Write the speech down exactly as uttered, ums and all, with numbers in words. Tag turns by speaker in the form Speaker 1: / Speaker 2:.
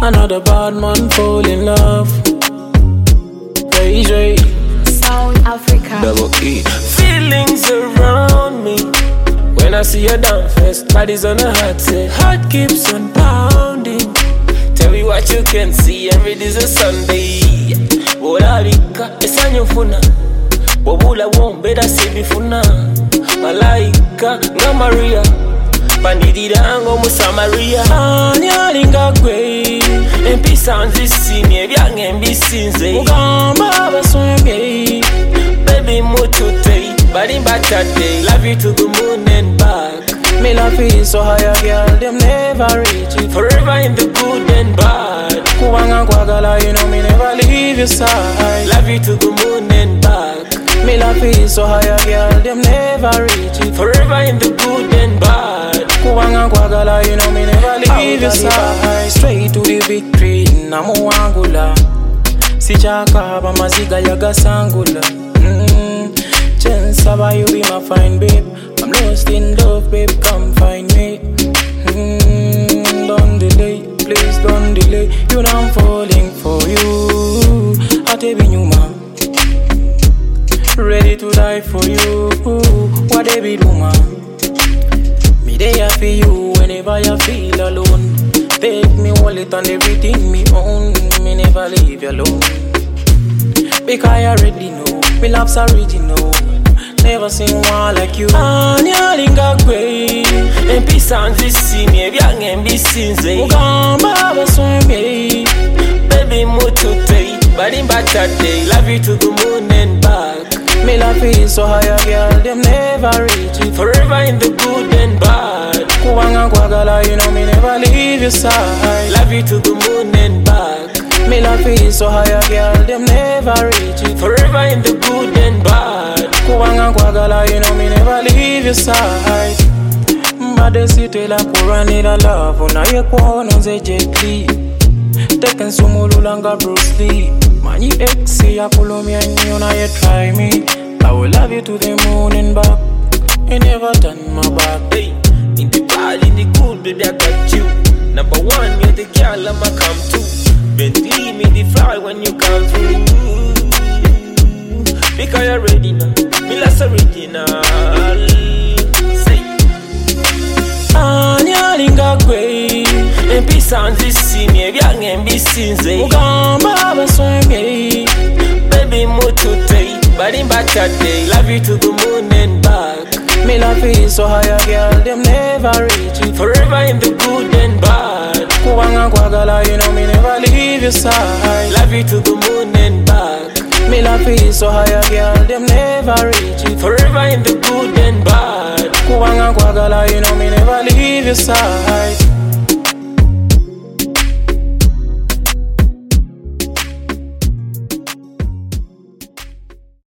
Speaker 1: Another bad man fall in love. Ray J.
Speaker 2: Sound Africa.
Speaker 3: Double E.
Speaker 1: Feelings around me when I see you down first. Body's on the heart, say heart keeps on pounding. Tell me what you can see. Every day's a Sunday. Borarika, esanyofuna. Wabula wombeda sebifuna. Malaika, nga Maria. Pandidirango mu Samaria. Anyalinga gwe. Empisa nzisini ebyange mbisinze. Mugamba baswemye. Baby mutute, barimba tate. Love you to the moon and back. Me love you so higher, girl, them never reach it. Forever in the good and bad. Kuwanga kwagala, you know me never leave your side. Love you to the moon and back. Me love you so higher, girl, them never reach it. Forever in the good and bad. Kuwanga kwagala, you know me never leave your side. Straight to the victory, namuangula. Sichaka bamaziga yaga sangula. Mm, chance about you be my fine babe. I'm lost in love, babe, come find me. Mm, don't delay, please don't delay. You know I'm falling for you. I tell you, man, ready to die for you. What they be do, man? Me there for you whenever you feel alone. Take me wallet and everything me own. Me never leave you alone. Because I already know, me love's original. Never seen one like you. Anyalinga gwe. Empisa nzisini ebyange mbisinze. Mugamba baswemye. Baby mutute, barimba tate. Love you to the moon and back. Me love you so higher, girl, them never reach it. Forever in the good and bad. Kuwanga kwagala, you know me never leave your side. Love you to the moon and back. Me love you so higher, girl, them never reach it. Forever in the good and bad. Kuwanga kwagala, you know me never leave your side. Mbade sitwe la kuranira love. Una ye kuono nze Jet Li. Teken sumululanga Bruce Lee. Mani ex ya kulumia nyo na ye try me. I will love you to the moon and back. You never turn my back.
Speaker 3: Hey, in the bad, in the good, baby, I got you. Number one, you're the girl I'ma come to. Bentley me the fly when you come through. Because you're ready now. Me last original. Say.
Speaker 1: Anyalinga gwe. Empisa nzisini ebyange mbisinze. Mugamba baswemye. Baby mutute, barimba tate. Love you to the moon and back. Me love you so higher, girl, them never reach it. Forever in the good and bad. Kuwanga kwagala, you know me never leave your side. Love you to the moon and back. Me love you so higher, girl, them never reach it. Forever in the good and bad. Kuwanga kwagala, you know me never leave your side.